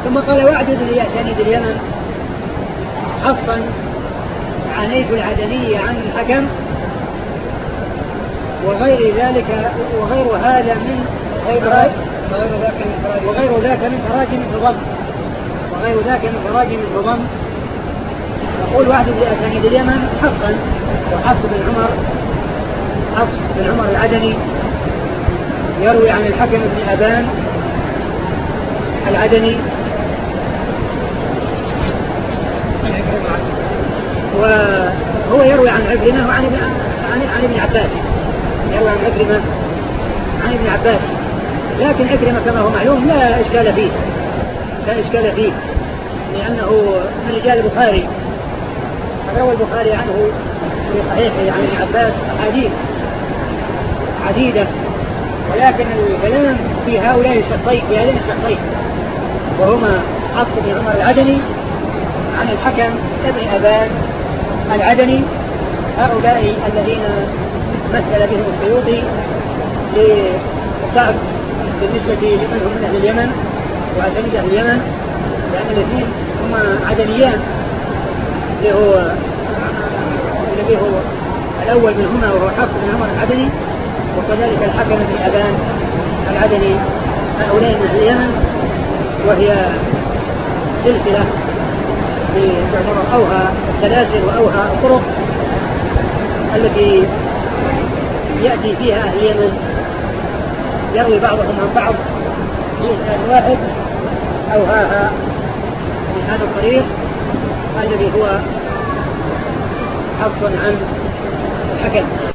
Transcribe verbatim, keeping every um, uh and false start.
ثم قال واعدد ليعتني اليمن حفصا عنيف العدني عن الحكم وغير ذلك وغير هذا من غير ذاك من وغير ذاك من تراجم الضم وغير ذاك من تراجم الضم. يقول واحد لأسانيد اليمن حفصا وحفص بن عمر حفص بن عمر العدني يروي عن الحكم بن أبان العدني وهو يروي عن عكرمة وعن ابن عن عن ابن عباس يروي عن عكرمة عن ابن عباس لكن عكرمة كما هو معلوم لا إشكال فيه لا إشكال فيه لأنه من رجال البخاري روى البخاري عنه في صحيحه عن ابن عباس أحاديث عديدة ولكن الكلام في هؤلاء الشخصين في هذين الشخصين وهما حفص بن عمر العدني عن الحكم ابن أبان العدني هؤلاء الذين مثل بهم السيوطي للضعف بالنسبة لمن هم من أهل اليمن وأسانيد أهل اليمن لأن الاثنين هما عدنيان اللي هو الذي هو الأول منهما وهو حفص بن عمر العدني وكذلك الحكم بن أبان العدني هؤلاء من أهل اليمن وهي سلسلة تعتبر أوهى السلاسل وأوهى الطرق التي يأتي فيها أهل اليمن يروي بعضهم عن بعض في إسناد واحد أوهاها من هذا الطريق الذي هو حفص عن الحكم.